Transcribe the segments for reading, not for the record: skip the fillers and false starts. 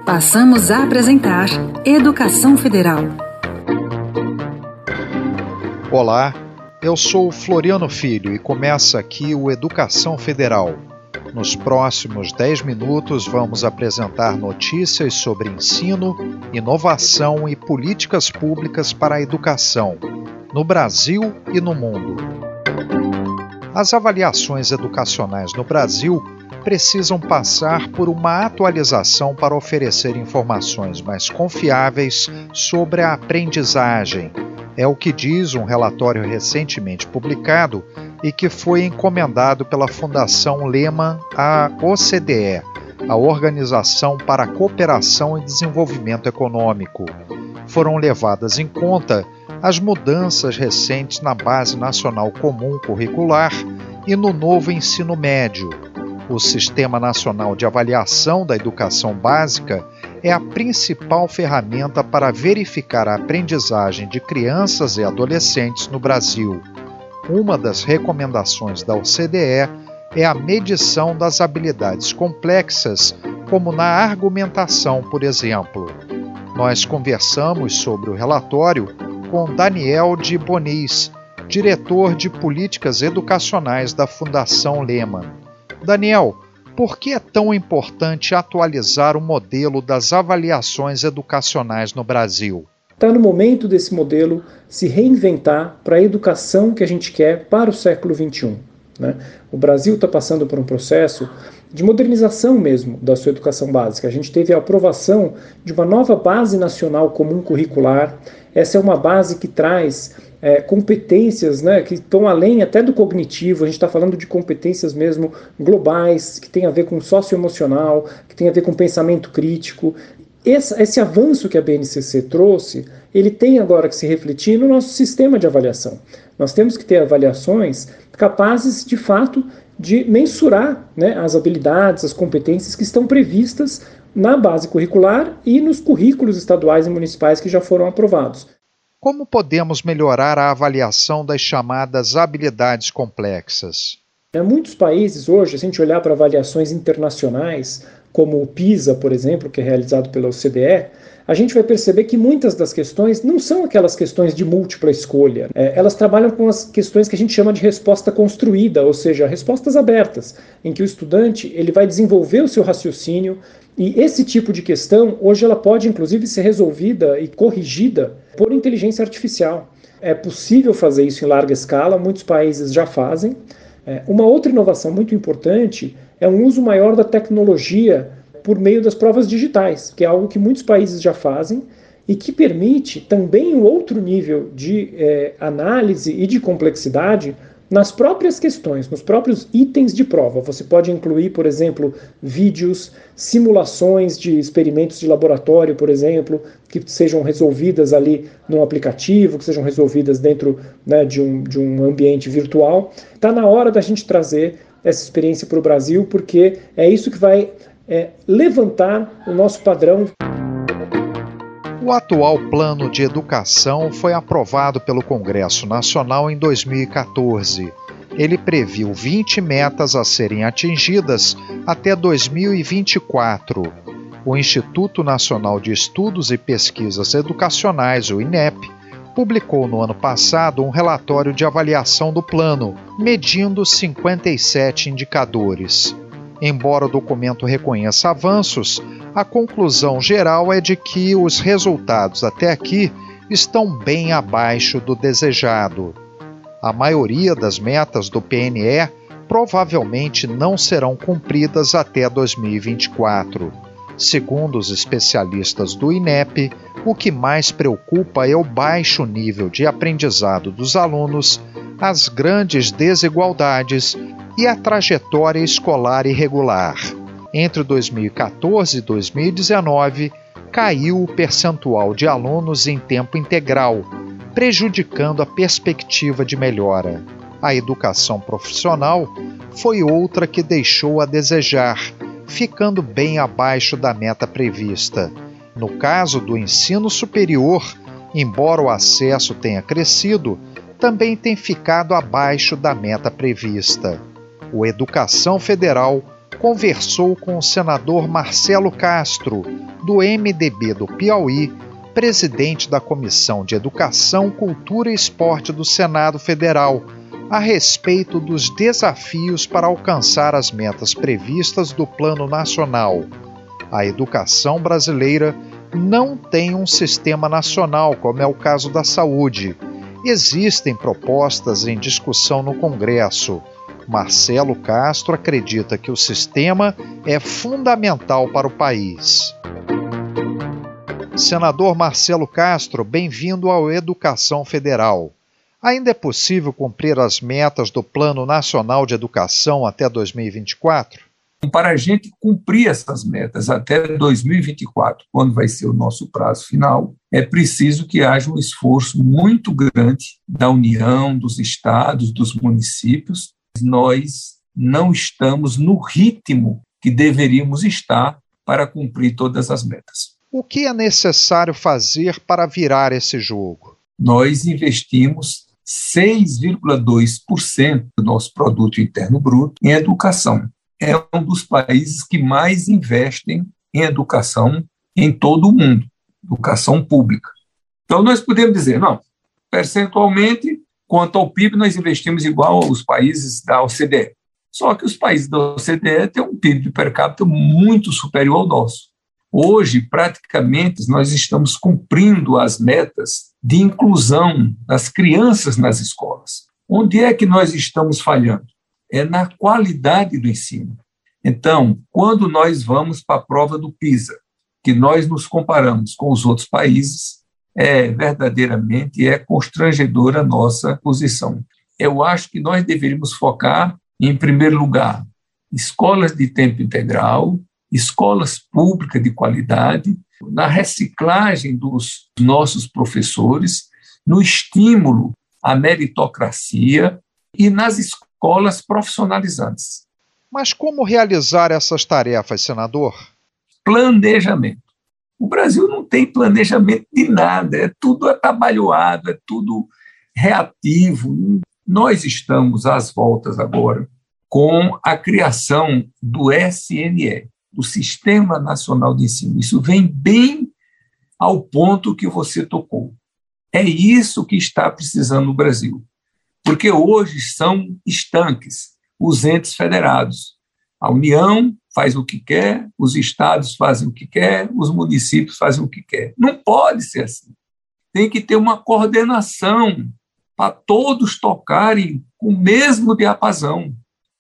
Passamos a apresentar Educação Federal. Olá, eu sou Floriano Filho e começa aqui o Educação Federal. Nos próximos 10 minutos vamos apresentar notícias sobre ensino, inovação e políticas públicas para a educação, no Brasil e no mundo. As avaliações educacionais no Brasil precisam passar por uma atualização para oferecer informações mais confiáveis sobre a aprendizagem. É o que diz um relatório recentemente publicado e que foi encomendado pela Fundação Lehman à OCDE, a Organização para a Cooperação e Desenvolvimento Econômico. Foram levadas em conta as mudanças recentes na Base Nacional Comum Curricular e no novo ensino médio. O Sistema Nacional de Avaliação da Educação Básica é a principal ferramenta para verificar a aprendizagem de crianças e adolescentes no Brasil. Uma das recomendações da OCDE é a medição das habilidades complexas, como na argumentação, por exemplo. Nós conversamos sobre o relatório com Daniel de Bonis, diretor de Políticas Educacionais da Fundação Lehman. Daniel, por que é tão importante atualizar o modelo das avaliações educacionais no Brasil? Está no momento desse modelo se reinventar para a educação que a gente quer para o século XXI. O Brasil está passando por um processo de modernização mesmo da sua educação básica. A gente teve a aprovação de uma nova Base Nacional Comum Curricular. Essa é uma base que traz competências, que estão além até do cognitivo. A gente está falando de competências mesmo globais, que tem a ver com socioemocional, que tem a ver com pensamento crítico. Esse avanço que a BNCC trouxe, ele tem agora que se refletir no nosso sistema de avaliação. Nós temos que ter avaliações capazes, de fato, de mensurar as habilidades, as competências que estão previstas na base curricular e nos currículos estaduais e municipais que já foram aprovados. Como podemos melhorar a avaliação das chamadas habilidades complexas? Em muitos países hoje, se a gente olhar para avaliações internacionais, como o PISA, por exemplo, que é realizado pela OCDE, a gente vai perceber que muitas das questões não são aquelas questões de múltipla escolha. Elas trabalham com as questões que a gente chama de resposta construída, ou seja, respostas abertas, em que o estudante ele vai desenvolver o seu raciocínio, e esse tipo de questão, hoje ela pode inclusive ser resolvida e corrigida por inteligência artificial. É possível fazer isso em larga escala, muitos países já fazem. Uma outra inovação muito importante é um uso maior da tecnologia por meio das provas digitais, que é algo que muitos países já fazem e que permite também um outro nível de análise e de complexidade nas próprias questões, nos próprios itens de prova. Você pode incluir, por exemplo, vídeos, simulações de experimentos de laboratório, por exemplo, que sejam resolvidas ali num aplicativo, que sejam resolvidas dentro de um ambiente virtual. Está na hora da gente trazer essa experiência para o Brasil, porque é isso que vai levantar o nosso padrão. O atual Plano de Educação foi aprovado pelo Congresso Nacional em 2014. Ele previu 20 metas a serem atingidas até 2024. O Instituto Nacional de Estudos e Pesquisas Educacionais, o INEP, publicou no ano passado um relatório de avaliação do plano, medindo 57 indicadores. Embora o documento reconheça avanços, a conclusão geral é de que os resultados até aqui estão bem abaixo do desejado. A maioria das metas do PNE provavelmente não serão cumpridas até 2024. Segundo os especialistas do INEP, o que mais preocupa é o baixo nível de aprendizado dos alunos, as grandes desigualdades e a trajetória escolar irregular. Entre 2014 e 2019, caiu o percentual de alunos em tempo integral, prejudicando a perspectiva de melhora. A educação profissional foi outra que deixou a desejar, ficando bem abaixo da meta prevista. No caso do ensino superior, embora o acesso tenha crescido, também tem ficado abaixo da meta prevista. O Educação Federal conversou com o senador Marcelo Castro, do MDB do Piauí, presidente da Comissão de Educação, Cultura e Esporte do Senado Federal, a respeito dos desafios para alcançar as metas previstas do Plano Nacional. A educação brasileira não tem um sistema nacional, como é o caso da saúde. Existem propostas em discussão no Congresso. Marcelo Castro acredita que o sistema é fundamental para o país. Senador Marcelo Castro, bem-vindo ao Educação Federal. Ainda é possível cumprir as metas do Plano Nacional de Educação até 2024? Para a gente cumprir essas metas até 2024, quando vai ser o nosso prazo final, é preciso que haja um esforço muito grande da União, dos estados, dos municípios. Nós não estamos no ritmo que deveríamos estar para cumprir todas as metas. O que é necessário fazer para virar esse jogo? Nós investimos 6,2% do nosso produto interno bruto em educação. É um dos países que mais investem em educação em todo o mundo, educação pública. Então, nós podemos dizer, não, percentualmente, quanto ao PIB, nós investimos igual aos países da OCDE. Só que os países da OCDE têm um PIB per capita muito superior ao nosso. Hoje, praticamente, nós estamos cumprindo as metas de inclusão das crianças nas escolas. Onde é que nós estamos falhando? É na qualidade do ensino. Então, quando nós vamos para a prova do PISA, que nós nos comparamos com os outros países, verdadeiramente constrangedora a nossa posição. Eu acho que nós deveríamos focar, em primeiro lugar, escolas de tempo integral, escolas públicas de qualidade, na reciclagem dos nossos professores, no estímulo à meritocracia e nas escolas profissionalizantes. Mas como realizar essas tarefas, senador? Planejamento. O Brasil não tem planejamento de nada, é tudo atabalhoado, é tudo reativo. Nós estamos às voltas agora com a criação do SNE, do Sistema Nacional de Ensino. Isso vem bem ao ponto que você tocou. É isso que está precisando no Brasil. Porque hoje são estanques os entes federados. A União faz o que quer, os estados fazem o que quer, os municípios fazem o que quer. Não pode ser assim. Tem que ter uma coordenação para todos tocarem com o mesmo diapasão.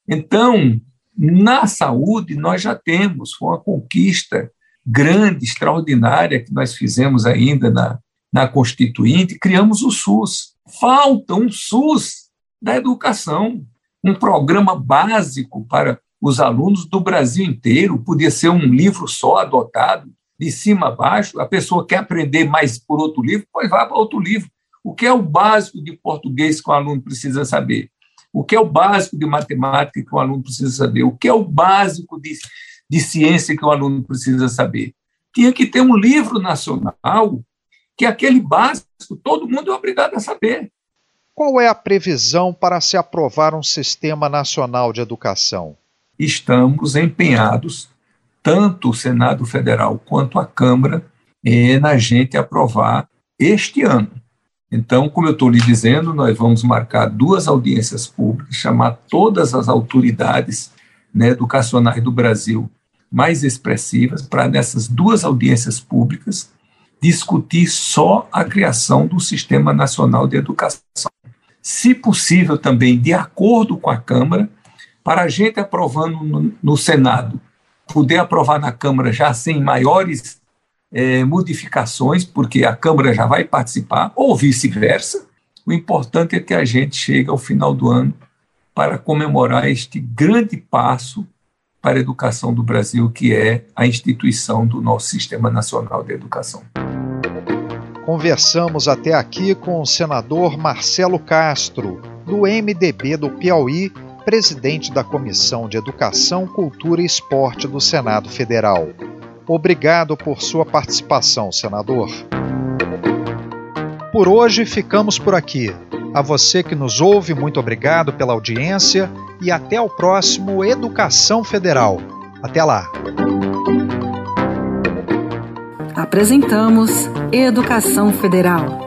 Então, na saúde, nós já temos, foi uma conquista grande, extraordinária, que nós fizemos ainda na Constituinte, criamos o SUS. Falta um SUS da educação, um programa básico para os alunos do Brasil inteiro. Podia ser um livro só adotado, de cima a baixo. A pessoa quer aprender mais por outro livro, pois vá para outro livro. O que é o básico de português que o aluno precisa saber? O que é o básico de matemática que o aluno precisa saber? O que é o básico de ciência que o aluno precisa saber? Tinha que ter um livro nacional que aquele básico todo mundo é obrigado a saber. Qual é a previsão para se aprovar um sistema nacional de educação? Estamos empenhados, tanto o Senado Federal quanto a Câmara, na gente aprovar este ano. Então, como eu estou lhe dizendo, nós vamos marcar 2 audiências públicas, chamar todas as autoridades educacionais do Brasil mais expressivas, para nessas 2 audiências públicas discutir só a criação do Sistema Nacional de Educação. Se possível também, de acordo com a Câmara, para a gente aprovando no Senado, poder aprovar na Câmara já sem maiores modificações, porque a Câmara já vai participar, ou vice-versa. O importante é que a gente chegue ao final do ano para comemorar este grande passo para a educação do Brasil, que é a instituição do nosso Sistema Nacional de Educação. Conversamos até aqui com o senador Marcelo Castro, do MDB do Piauí, presidente da Comissão de Educação, Cultura e Esporte do Senado Federal. Obrigado por sua participação, senador. Por hoje, ficamos por aqui. A você que nos ouve, muito obrigado pela audiência e até o próximo Educação Federal. Até lá! Apresentamos Educação Federal.